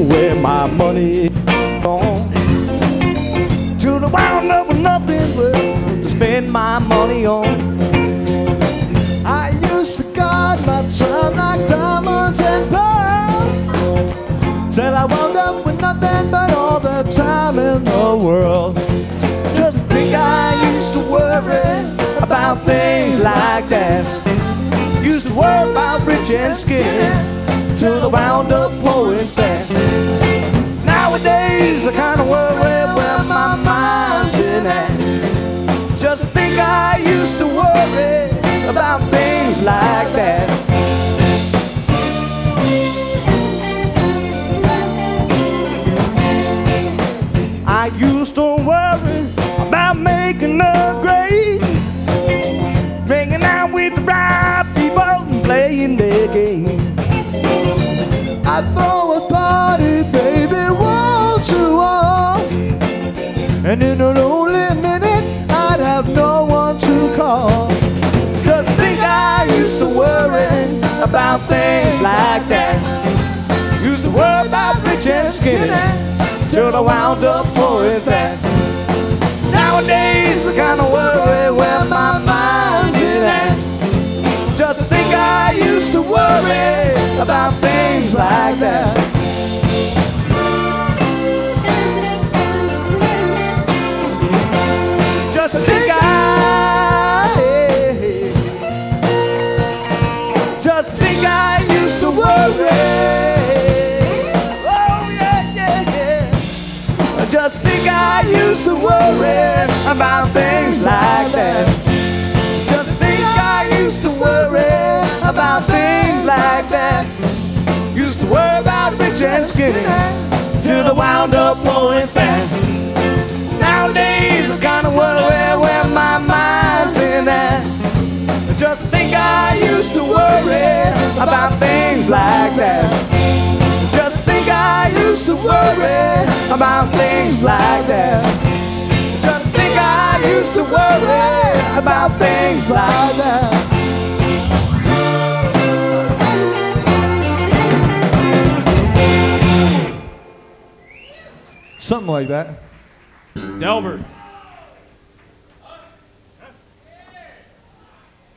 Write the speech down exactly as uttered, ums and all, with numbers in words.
where my money gone. To the wound up with nothing but to spend my money on. I used to guard my time like diamonds and pearls, till I wound up with nothing but all the time in the world. Just think I used to worry about things like that. Used to worry about rich and skinny, till I wound up poor and fat. Nowadays I kinda worry where my mind's been at. Just think I used to worry about things like that. I used to worry about making a grade, hanging out with the right people and playing their game. I'd throw a party, baby, wall to wall, and in a lonely minute I'd have no one to call. Just think I used to worry about things like that. Used to worry about rich and skinny, till I wound up poor and fat. Nowadays I kinda worry where my mind's been at. Just think I used to worry about things like that. Just think I, just think I used to worry. Oh yeah, yeah, yeah. Just think I used to worry about things like that. Just think I used to worry about things like that. Used to worry about rich and skinny, till I wound up poor and fat. Nowadays I kinda worry where my mind's been at. Just think I used to worry about things like that. Just think I used to worry about things like that. Just think I used to worry about things like that. Something like that. Delbert.